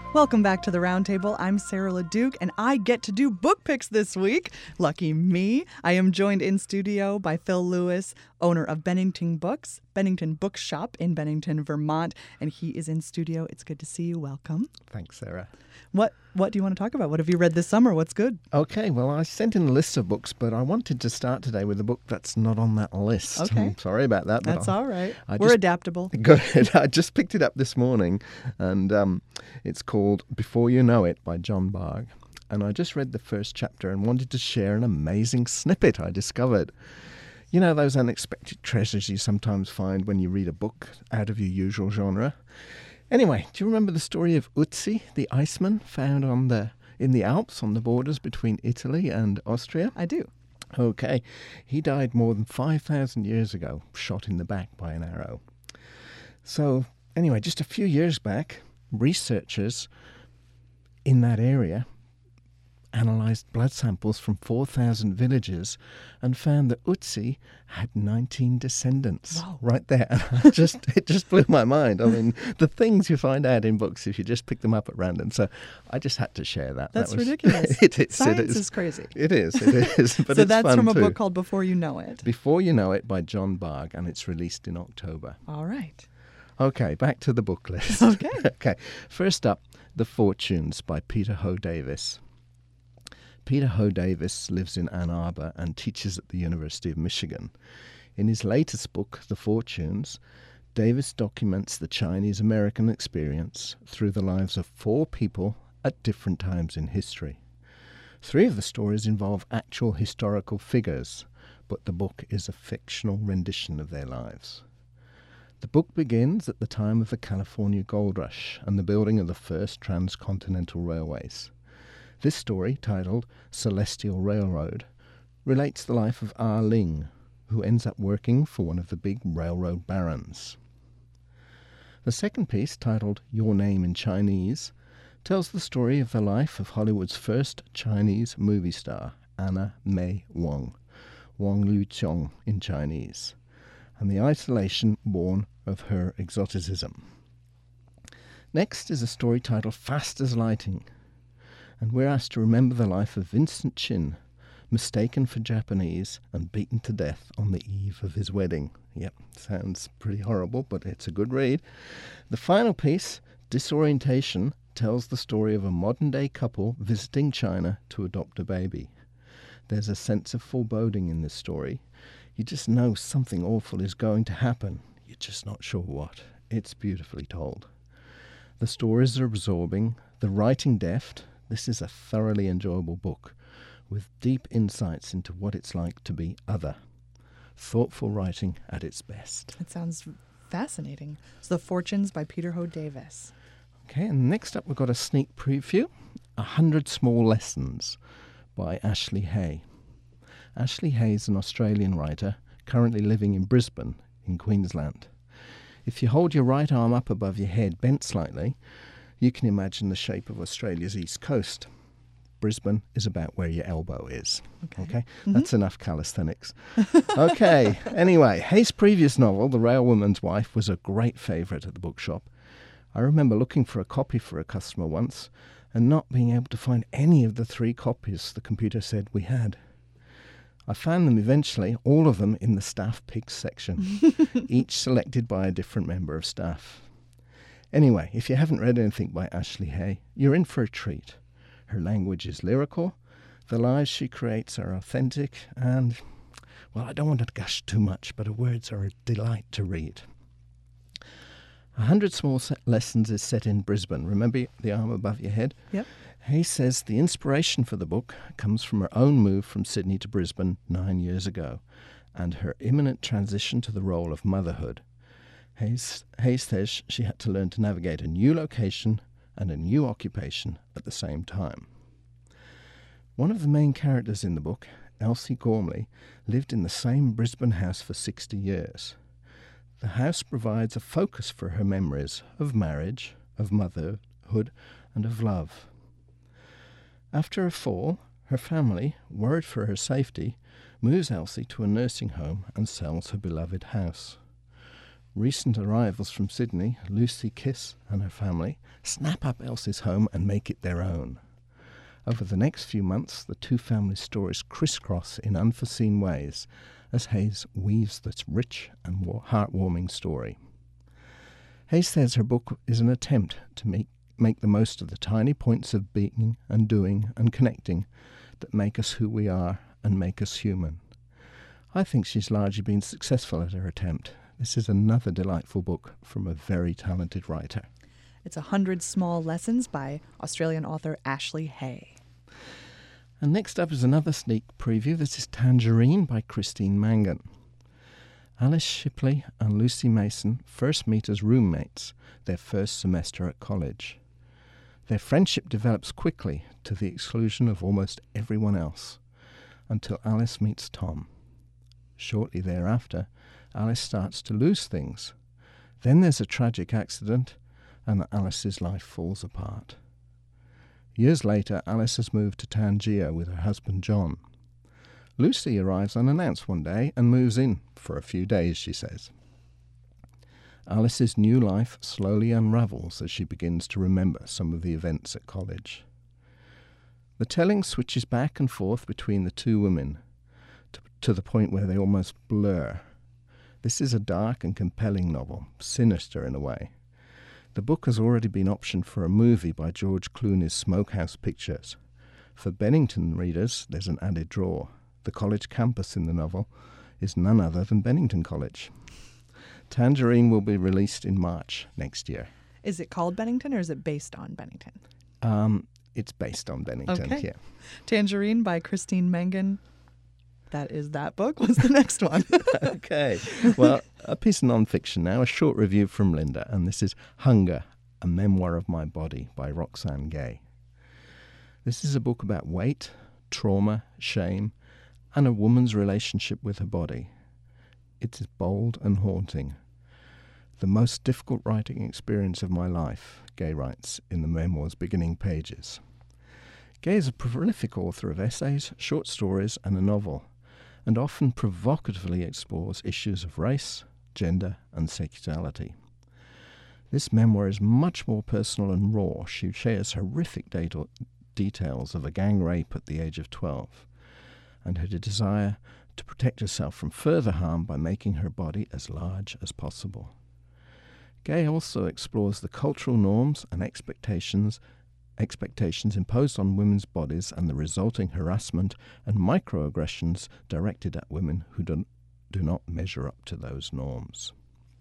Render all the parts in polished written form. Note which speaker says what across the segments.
Speaker 1: Welcome back to the Roundtable. I'm Sarah LeDuc, and I get to do book picks this week. Lucky me. I am joined in studio by Phil Lewis, owner of Bennington Books, Bennington Bookshop in Bennington, Vermont, and he is in studio. It's good to see you. Welcome.
Speaker 2: Thanks, Sarah.
Speaker 1: What do you want to talk about? What have you read this summer? What's good?
Speaker 2: Okay, well, I sent in a list of books, but I wanted to start today with a book that's not on that list.
Speaker 1: Okay.
Speaker 2: I'm sorry about that.
Speaker 1: That's all right. We're
Speaker 2: just
Speaker 1: adaptable.
Speaker 2: Good. I just picked it up this morning, and it's called Before You Know It by John Bargh. And I just read the first chapter and wanted to share an amazing snippet I discovered. You know those unexpected treasures you sometimes find when you read a book out of your usual genre? Anyway, do you remember the story of Ötzi, the Iceman, found in the Alps on the borders between Italy and Austria?
Speaker 1: I do.
Speaker 2: Okay. He died more than 5,000 years ago, shot in the back by an arrow. So, anyway, just a few years back, researchers in that area analysed blood samples from 4,000 villages and found that Ötzi had 19 descendants.
Speaker 1: Wow.
Speaker 2: Right there. It just blew my mind. I mean, the things you find out in books if you just pick them up at random. So I just had to share that.
Speaker 1: That's ridiculous.
Speaker 2: It is.
Speaker 1: Science is crazy.
Speaker 2: It is. But
Speaker 1: So
Speaker 2: it's
Speaker 1: that's
Speaker 2: fun
Speaker 1: from a
Speaker 2: too.
Speaker 1: book called Before You Know It.
Speaker 2: Before You Know It by John Bargh, and it's released in October.
Speaker 1: All right.
Speaker 2: Okay, back to the book list.
Speaker 1: Okay.
Speaker 2: Okay. First up, The Fortunes by Peter Ho Davis. Peter Ho Davis lives in Ann Arbor and teaches at the University of Michigan. In his latest book, The Fortunes, Davis documents the Chinese-American experience through the lives of 4 people at different times in history. 3 of the stories involve actual historical figures, but the book is a fictional rendition of their lives. The book begins at the time of the California Gold Rush and the building of the first transcontinental railways. This story, titled Celestial Railroad, relates the life of Ah Ling, who ends up working for one of the big railroad barons. The second piece, titled Your Name in Chinese, tells the story of the life of Hollywood's first Chinese movie star, Anna May Wong, Wong Lu Chong in Chinese, and the isolation born of her exoticism. Next is a story titled Fast as Lighting, and we're asked to remember the life of Vincent Chin, mistaken for Japanese and beaten to death on the eve of his wedding. Yep, sounds pretty horrible, but it's a good read. The final piece, Disorientation, tells the story of a modern-day couple visiting China to adopt a baby. There's a sense of foreboding in this story. You just know something awful is going to happen. You're just not sure what. It's beautifully told. The stories are absorbing, the writing deft. This is a thoroughly enjoyable book with deep insights into what it's like to be other. Thoughtful writing at its best.
Speaker 1: It sounds fascinating. So The Fortunes by Peter Ho Davis.
Speaker 2: Okay, and next up we've got a sneak preview, 100 Small Lessons by Ashley Hay. Ashley Hay is an Australian writer currently living in Brisbane in Queensland. If you hold your right arm up above your head bent slightly, you can imagine the shape of Australia's east coast. Brisbane is about where your elbow is. Okay? Mm-hmm. That's enough calisthenics. Okay, anyway, Hay's previous novel, The Railwoman's Wife, was a great favourite at the bookshop. I remember looking for a copy for a customer once and not being able to find any of the 3 copies the computer said we had. I found them eventually, all of them in the staff picks section, each selected by a different member of staff. Anyway, if you haven't read anything by Ashley Hay, you're in for a treat. Her language is lyrical, the lives she creates are authentic, and, well, I don't want to gush too much, but her words are a delight to read. 100 Small Lessons is set in Brisbane. Remember the arm above your head?
Speaker 1: Yep.
Speaker 2: Hay says the inspiration for the book comes from her own move from Sydney to Brisbane 9 years ago, and her imminent transition to the role of motherhood. Hay says she had to learn to navigate a new location and a new occupation at the same time. One of the main characters in the book, Elsie Gormley, lived in the same Brisbane house for 60 years. The house provides a focus for her memories of marriage, of motherhood, and of love. After a fall, her family, worried for her safety, moves Elsie to a nursing home and sells her beloved house. Recent arrivals from Sydney, Lucy Kiss and her family, snap up Elsie's home and make it their own. Over the next few months, the two family stories crisscross in unforeseen ways as Hayes weaves this rich and heartwarming story. Hayes says her book is an attempt to make the most of the tiny points of being and doing and connecting that make us who we are and make us human. I think she's largely been successful at her attempt. This is another delightful book from a very talented writer.
Speaker 1: It's 100 Small Lessons by Australian author Ashley Hay.
Speaker 2: And next up is another sneak preview. This is Tangerine by Christine Mangan. Alice Shipley and Lucy Mason first meet as roommates their first semester at college. Their friendship develops quickly to the exclusion of almost everyone else, until Alice meets Tom. Shortly thereafter, Alice starts to lose things. Then there's a tragic accident, and Alice's life falls apart. Years later, Alice has moved to Tangier with her husband John. Lucy arrives unannounced one day and moves in for a few days, she says. Alice's new life slowly unravels as she begins to remember some of the events at college. The telling switches back and forth between the two women to the point where they almost blur. This is a dark and compelling novel, sinister in a way. The book has already been optioned for a movie by George Clooney's Smokehouse Pictures. For Bennington readers, there's an added draw. The college campus in the novel is none other than Bennington College. Tangerine will be released in March next year.
Speaker 1: Is it called Bennington or is it based on Bennington?
Speaker 2: It's based on Bennington,
Speaker 1: okay.
Speaker 2: Yeah.
Speaker 1: Tangerine by Christine Mangan. That is that book. What's the next one?
Speaker 2: Okay. Well, a piece of non-fiction now, a short review from Linda, and this is Hunger, a Memoir of My Body by Roxane Gay. This is a book about weight, trauma, shame, and a woman's relationship with her body. It is bold and haunting. The most difficult writing experience of my life, Gay writes in the memoir's beginning pages. Gay is a prolific author of essays, short stories, and a novel, and often provocatively explores issues of race, gender, and sexuality. This memoir is much more personal and raw. She shares horrific details of a gang rape at the age of 12, and her desire to protect herself from further harm by making her body as large as possible. Gay also explores the cultural norms and expectations imposed on women's bodies and the resulting harassment and microaggressions directed at women who do not measure up to those norms.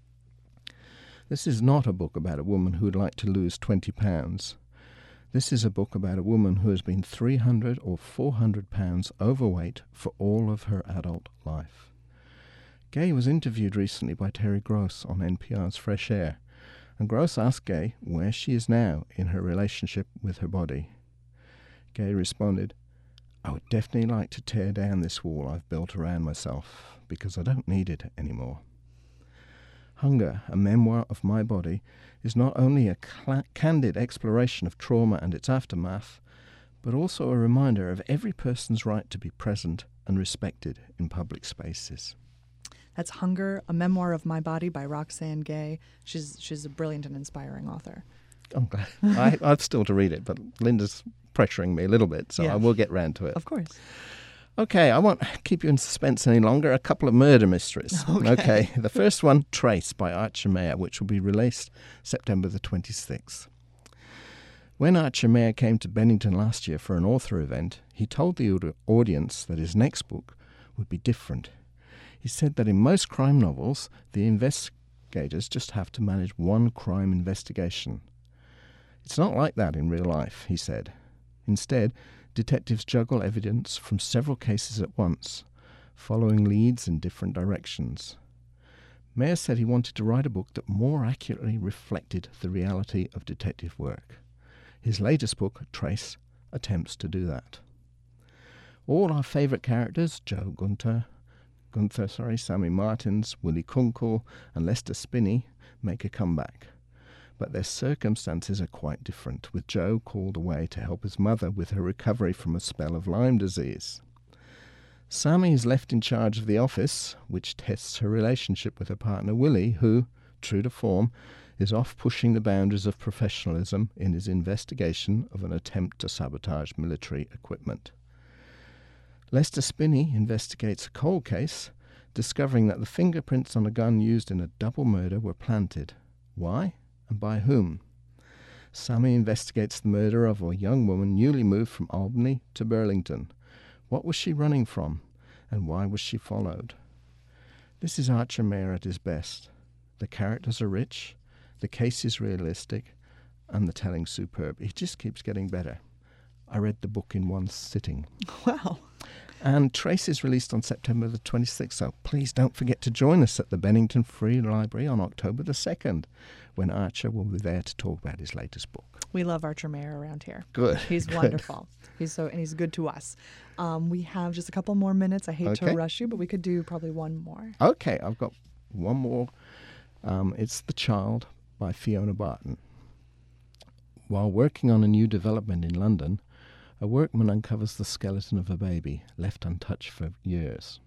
Speaker 2: This is not a book about a woman who would like to lose 20 pounds. This is a book about a woman who has been 300 or 400 pounds overweight for all of her adult life. Gay was interviewed recently by Terry Gross on NPR's Fresh Air, and Gross asked Gay where she is now in her relationship with her body. Gay responded, "I would definitely like to tear down this wall I've built around myself because I don't need it anymore." Hunger, a Memoir of My Body, is not only a candid exploration of trauma and its aftermath, but also a reminder of every person's right to be present and respected in public spaces.
Speaker 1: That's Hunger, a Memoir of My Body by Roxane Gay. She's a brilliant and inspiring author.
Speaker 2: I'm glad. I've still to read it, but Linda's pressuring me a little bit, so yeah. I will get round to it.
Speaker 1: Of course.
Speaker 2: Okay, I won't keep you in suspense any longer. A couple of murder mysteries. Okay. The first one, Trace by Archer Mayer, which will be released September the 26th. When Archer Mayer came to Bennington last year for an author event, he told the audience that his next book would be different. He said that in most crime novels, the investigators just have to manage one crime investigation. It's not like that in real life, he said. Instead, detectives juggle evidence from several cases at once, following leads in different directions. Mayer said he wanted to write a book that more accurately reflected the reality of detective work. His latest book, Trace, attempts to do that. All our favourite characters, Joe Gunther, Sammy Martins, Willie Kunkel, and Lester Spinney, make a comeback. But their circumstances are quite different, with Joe called away to help his mother with her recovery from a spell of Lyme disease. Sammy is left in charge of the office, which tests her relationship with her partner Willie, who, true to form, is off pushing the boundaries of professionalism in his investigation of an attempt to sabotage military equipment. Lester Spinney investigates a cold case, discovering that the fingerprints on a gun used in a double murder were planted. Why and by whom? Sammy investigates the murder of a young woman newly moved from Albany to Burlington. What was she running from, and why was she followed? This is Archer Mayer at his best. The characters are rich, the case is realistic, and the telling superb. It just keeps getting better. I read the book in one sitting.
Speaker 1: Wow.
Speaker 2: And Trace is released on September the 26th, so please don't forget to join us at the Bennington Free Library on October the 2nd, when Archer will be there to talk about his latest book.
Speaker 1: We love Archer Mayer around here.
Speaker 2: Good.
Speaker 1: He's
Speaker 2: good.
Speaker 1: wonderful. He's good to us. We have just a couple more minutes. I hate to rush you, but we could do probably one more.
Speaker 2: Okay, I've got one more. It's The Child by Fiona Barton. While working on a new development in London, a workman uncovers the skeleton of a baby left untouched for years.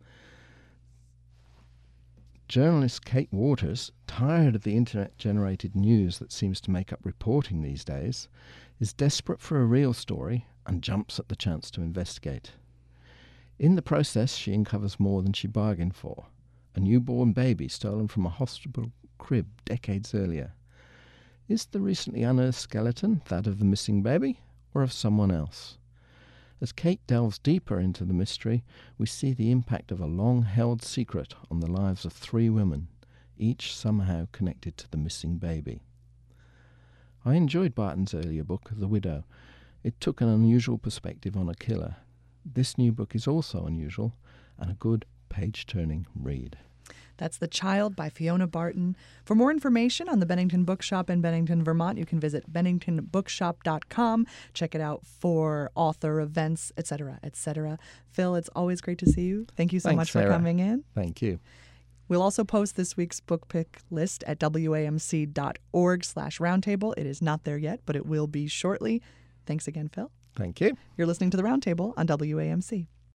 Speaker 2: Journalist Kate Waters, tired of the internet-generated news that seems to make up reporting these days, is desperate for a real story and jumps at the chance to investigate. In the process, she uncovers more than she bargained for: a newborn baby stolen from a hospital crib decades earlier. Is the recently unearthed skeleton that of the missing baby, or of someone else? As Kate delves deeper into the mystery, we see the impact of a long-held secret on the lives of 3 women, each somehow connected to the missing baby. I enjoyed Barton's earlier book, The Widow. It took an unusual perspective on a killer. This new book is also unusual and a good page-turning read.
Speaker 1: That's The Child by Fiona Barton. For more information on the Bennington Bookshop in Bennington, Vermont, you can visit benningtonbookshop.com. Check it out for author events, etc., etc. Phil, it's always great to see you. Thank you so
Speaker 2: Thanks,
Speaker 1: much for
Speaker 2: Sarah.
Speaker 1: coming in.
Speaker 2: Thank you.
Speaker 1: We'll also post this week's book pick list at wamc.org/roundtable. It is not there yet, but it will be shortly. Thanks again, Phil.
Speaker 2: Thank you.
Speaker 1: You're listening to The Roundtable on WAMC.